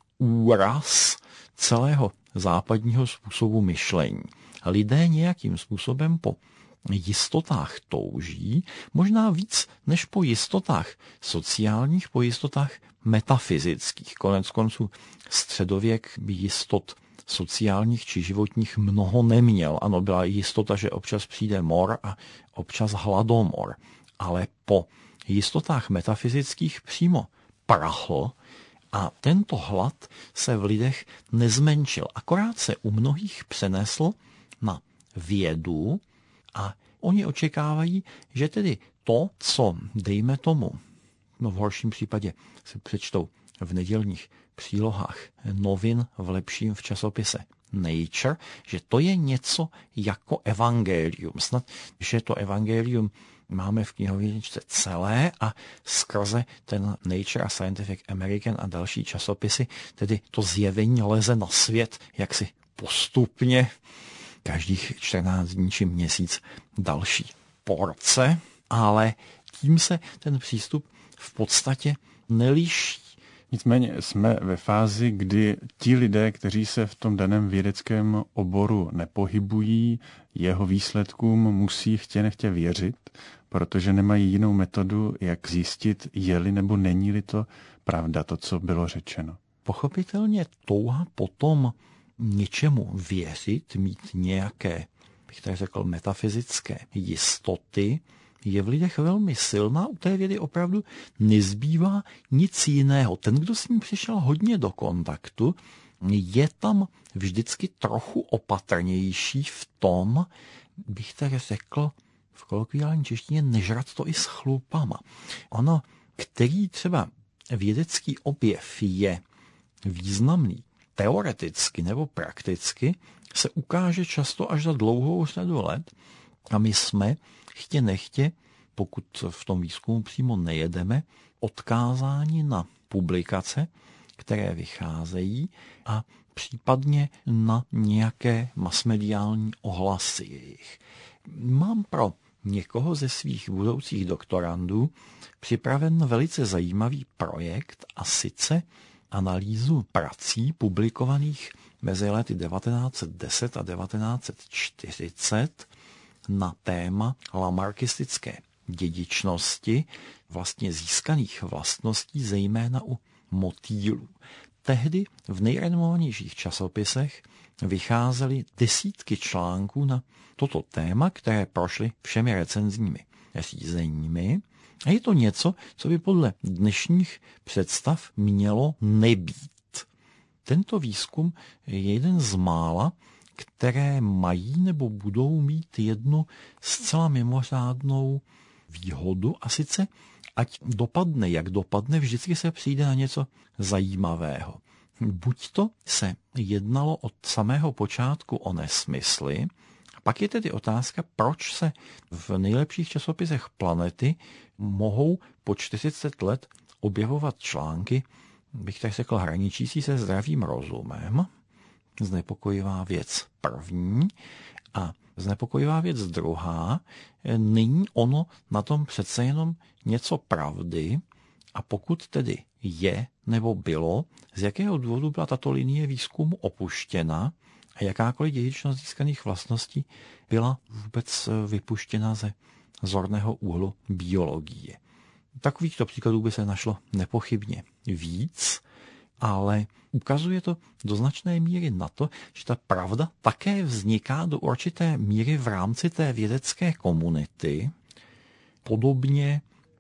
úraz celého západního způsobu myšlení. Lidé nějakým způsobem po jistotách touží, možná víc než po jistotách sociálních, po jistotách metafyzických. Konec konců středověk by jistot sociálních či životních mnoho neměl. Ano, byla jistota, že občas přijde mor a občas hladomor. Ale po jistotách metafyzických přímo prahl a tento hlad se v lidech nezmenšil. Akorát se u mnohých přenesl na vědu a oni očekávají, že tedy to, co dejme tomu, no v horším případě si přečtou v nedělních přílohách novin, v lepším v časopise Nature, že to je něco jako evangelium. Snad, že to evangelium máme v knihovničce celé a skrze ten Nature a Scientific American a další časopisy, tedy to zjevení leze na svět jaksi postupně, každých čtrnáct dní či měsíc další porce, ale tím se ten přístup v podstatě neliší. Nicméně jsme ve fázi, kdy ti lidé, kteří se v tom daném vědeckém oboru nepohybují, jeho výsledkům musí chtě nechtě věřit, protože nemají jinou metodu, jak zjistit, je-li nebo není-li to pravda, to, co bylo řečeno. Pochopitelně touha potom něčemu věřit, mít nějaké, bych tak řekl, metafyzické jistoty, je v lidech velmi silná. U té vědy opravdu nezbývá nic jiného. Ten, kdo s ním přišel hodně do kontaktu, je tam vždycky trochu opatrnější v tom, bych tak řekl, v kolokviální češtině nežrat to i s chlupama. Ono, který třeba vědecký objev je významný, teoreticky nebo prakticky, se ukáže často až za dlouhou řadu let a my jsme, chtě nechtě, pokud v tom výzkumu přímo nejedeme, odkázáni na publikace, které vycházejí a případně na nějaké masmediální ohlasy jejich. Mám pro někoho ze svých budoucích doktorandů připraven velice zajímavý projekt a sice analýzu prací publikovaných mezi lety devatenáct set deset a devatenáct set čtyřicet na téma lamarkistické dědičnosti, vlastně získaných vlastností, zejména u motýlů. Tehdy v nejrenomovanějších časopisech vycházely desítky článků na toto téma, které prošly všemi recenzními řízeními. A je to něco, co by podle dnešních představ mělo nebýt. Tento výzkum je jeden z mála, které mají nebo budou mít jednu zcela mimořádnou výhodu, a sice ať dopadne, jak dopadne, vždycky se přijde na něco zajímavého. Buď to se jednalo od samého počátku o nesmysly, pak je tedy otázka, proč se v nejlepších časopisech planety mohou po čtyřicet let objevovat články, bych tak řekl, hraničící se zdravým rozumem. Znepokojivá věc první a znepokojivá věc druhá, není ono na tom přece jenom něco pravdy, a pokud tedy je nebo bylo, z jakého důvodu byla tato linie výzkumu opuštěna a jakákoliv dědičnost získaných vlastností byla vůbec vypuštěna ze zorného úhlu biologie. Takovýchto příkladů by se našlo nepochybně víc, ale ukazuje to do značné míry na to, že ta pravda také vzniká do určité míry v rámci té vědecké komunity, podobně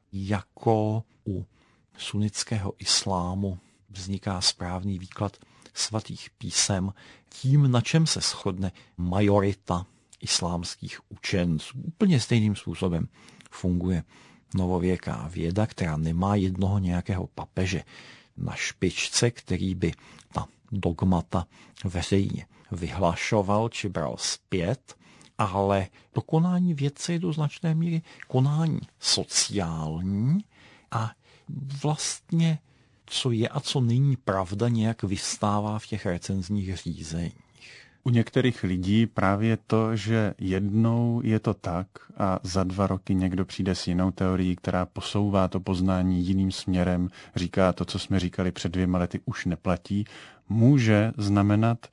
jako u sunnického islámu vzniká správný výklad svatých písem tím, na čem se shodne majorita islámských učenců. Úplně stejným způsobem funguje novověká věda, která nemá jednoho nějakého papeže na špičce, který by ta dogmata veřejně vyhlašoval či bral zpět, ale to konání vědce je do značné míry konání sociální a vlastně co je a co není pravda, nějak vystává v těch recenzních řízeních. U některých lidí právě to, že jednou je to tak a za dva roky někdo přijde s jinou teorií, která posouvá to poznání jiným směrem, říká to, co jsme říkali před dvěma lety, už neplatí, může znamenat,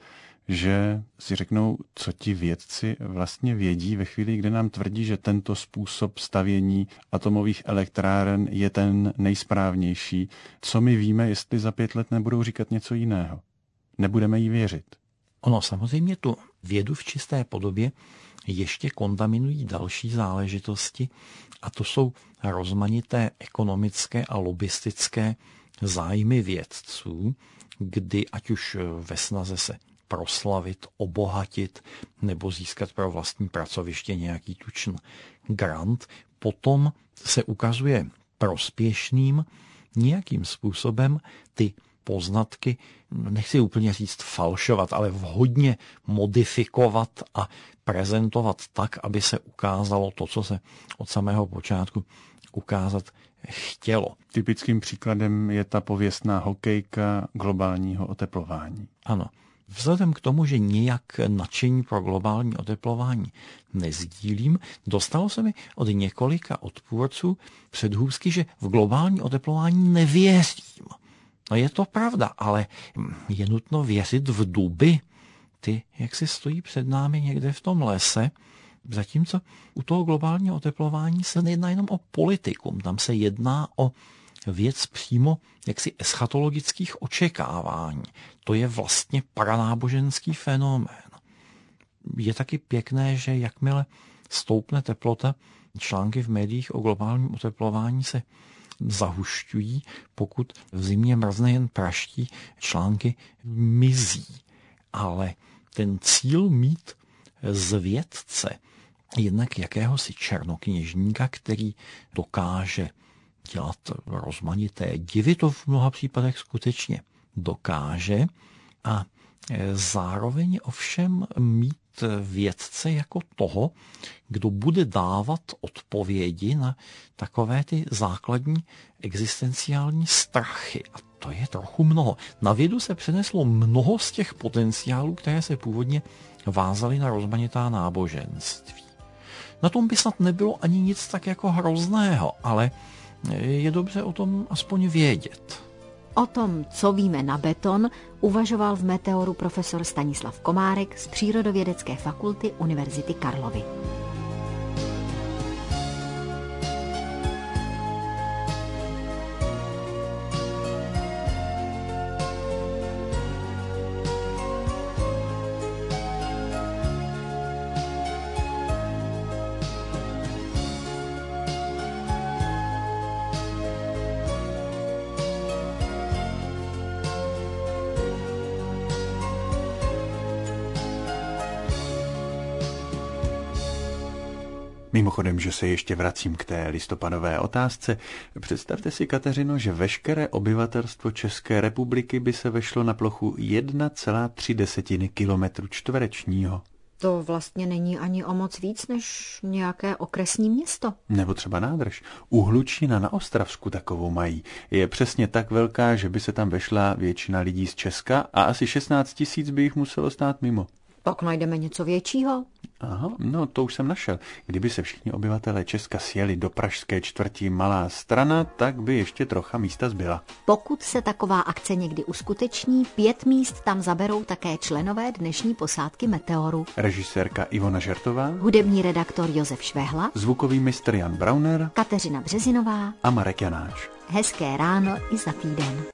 že si řeknou, co ti vědci vlastně vědí ve chvíli, kdy nám tvrdí, že tento způsob stavění atomových elektráren je ten nejsprávnější. Co my víme, jestli za pět let nebudou říkat něco jiného? Nebudeme jí věřit. Ono samozřejmě tu vědu v čisté podobě ještě kontaminují další záležitosti, a to jsou rozmanité ekonomické a lobistické zájmy vědců, kdy ať už ve snaze se proslavit, obohatit nebo získat pro vlastní pracoviště nějaký tučný grant, potom se ukazuje prospěšným nějakým způsobem ty poznatky, nechci úplně říct falšovat, ale vhodně modifikovat a prezentovat tak, aby se ukázalo to, co se od samého počátku ukázat chtělo. Typickým příkladem je ta pověstná hokejka globálního oteplování. Ano. Vzhledem k tomu, že nějak nadšení pro globální oteplování nezdílím, dostalo se mi od několika odpůrců předhůzky, že v globální oteplování nevěřím. No je to pravda, ale je nutno věřit v duby. Ty, jak si stojí před námi někde v tom lese, zatímco u toho globálního oteplování se nejedná jenom o politikum, tam se jedná o věc přímo jaksi eschatologických očekávání. To je vlastně paranáboženský fenomén. Je taky pěkné, že jakmile stoupne teplota, články v médiích o globálním oteplování se zahušťují, pokud v zimě mrzne jen praští, články mizí. Ale ten cíl mít z vědce jednak jakéhosi černokněžníka, který dokáže dělat rozmanité divy, to v mnoha případech skutečně dokáže, a zároveň ovšem mít vědce jako toho, kdo bude dávat odpovědi na takové ty základní existenciální strachy. A to je trochu mnoho. Na vědu se přeneslo mnoho z těch potenciálů, které se původně vázaly na rozmanitá náboženství. Na tom by snad nebylo ani nic tak jako hrozného, ale je dobře o tom aspoň vědět. O tom, co víme na beton, uvažoval v Meteoru profesor Stanislav Komárek z Přírodovědecké fakulty Univerzity Karlovy. Mimochodem, že se ještě vracím k té listopadové otázce. Představte si, Kateřino, že veškeré obyvatelstvo České republiky by se vešlo na plochu jedna celá tři kilometru čtverečního. To vlastně není ani o moc víc než nějaké okresní město. Nebo třeba nádrž. U Hlučína na Ostravsku takovou mají. Je přesně tak velká, že by se tam vešla většina lidí z Česka a asi šestnáct tisíc by jich muselo stát mimo. Pak najdeme něco většího. Aha, no to už jsem našel. Kdyby se všichni obyvatelé Česka sjeli do pražské čtvrti Malá Strana, tak by ještě trocha místa zbyla. Pokud se taková akce někdy uskuteční, pět míst tam zaberou také členové dnešní posádky Meteoru. Režisérka Ivona Žertová, hudební redaktor Josef Švehla, zvukový mistr Jan Brauner, Kateřina Březinová a Marek Janáč. Hezké ráno i za týden.